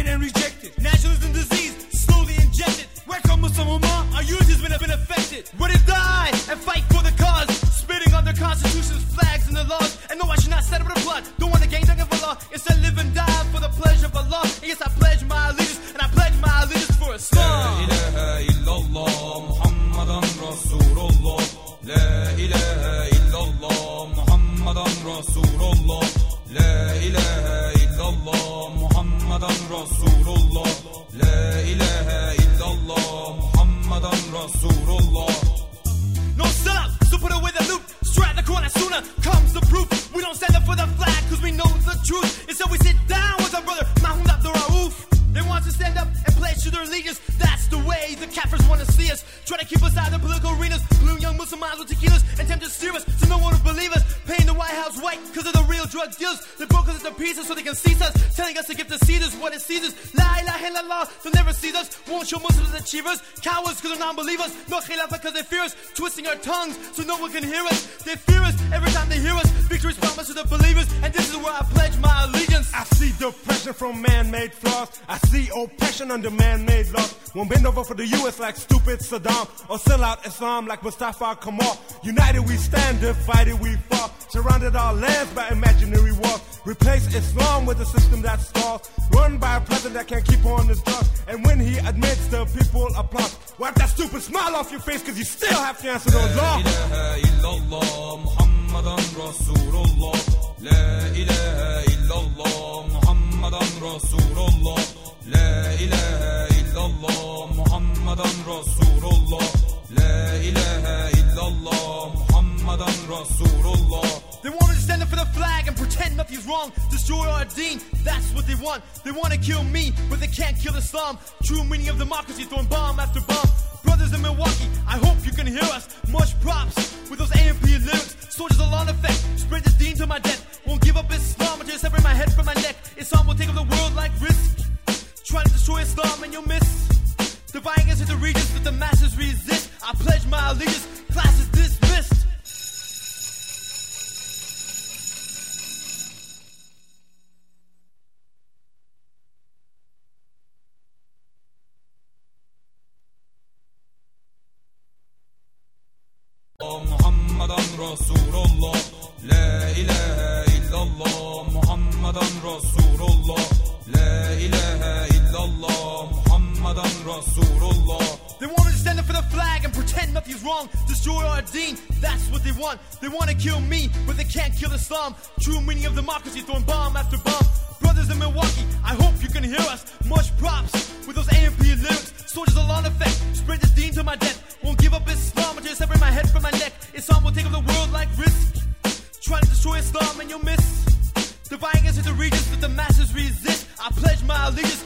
banned and rejected. Nationalism disease, slowly injected. Where come Muslim Ummah? Our youth has been affected. Ready to die and fight for the cause. Spitting on their constitutions, flags, and the laws. And no, I should not settle with the blood. Don't want to gain nothing of Allah. Instead, live and die for the pleasure of Allah. And yes, I pledge my allegiance, and I pledge my allegiance for Islam. La ilaha illallah, Muhammadan Rasulullah. La ilaha illallah, Muhammadan Rasulullah. La ilaha illallah, Muhammadan Rasulullah. La ilaha illallah, Muhammadan Rasulullah. No stop, so put away the loot. Strike the corner sooner comes the proof. We don't stand up for the flag cause we know the truth. Instead we sit down with our brother Mahmoud Abdul Rauf. They want to stand up and pledge to their allegiance. That's the way the Kafirs want to see us. Try to keep us out of the political arenas. Blue young Muslim eyes with tequilas and attempt to steer us so no one will believe us. Painting the White House white cause of the real drug deals. They broke us into pieces so they can seize us. Telling us to give the Caesars what is Caesars. La ilaha illallah, they'll never seize us. Won't show Muslims as achievers. Cowards cause they're non-believers. No khilafah cause they fear us. Twisting our tongues so no one can hear us. They fear us every time they hear us. Victory's promised to the believers. And this is where I pledge my allegiance. I see depression from man-made flaws. I see oppression under man-made laws. Won't bend over for the US like stupid Saddam, or sell out Islam like Mustafa Kamal. United we stand, divided we fall. Surrounded our lands by imaginary walls. Replace Islam with a system that stalls. Run by a president that can't keep on his drugs. And when he admits, the people applaud. Wipe that stupid smile off your face cause you still have to answer those laws. La ilaha illallah, Muhammadan Rasulullah. La ilaha illallah, Muhammadan Rasulullah. La ilaha illallah, Muhammadan Rasulullah. La ilaha illallah, Muhammadan Rasulullah. They want to stand up for the flag and pretend nothing's wrong. Destroy our deen, that's what they want. They want to kill me, but they can't kill Islam. True meaning of democracy, throwing bomb after bomb. Brothers in Milwaukee, I hope you can hear us. Much props with those AMP lyrics. Soldiers are on effect, spread this deen to my death. Won't give up Islam until I separate my head from my neck. Islam will take over the world like risk. Try to destroy Islam and you'll miss. Dividing us into regions that the masses resist. I pledge my allegiance, class is dismissed. Muhammadan Rasulullah. La ilaha illallah, Muhammadan Rasulullah. La ilaha illallah, Muhammadan Rasulullah. They want to stand up for the flag and pretend nothing's wrong. Destroy our deen, that's what they want. They want to kill me, but they can't kill Islam. True meaning of democracy, throwing bomb after bomb. Brothers in Milwaukee, I hope you can hear us. Much props with those AMP lyrics. Soldiers are on effect, spread this deen to my death. Won't give up Islam until I separate my head from my neck. Islam will take over the world like risk. Try to destroy Islam and you'll miss. Dividing us into regions that the masses resist. I pledge my allegiance,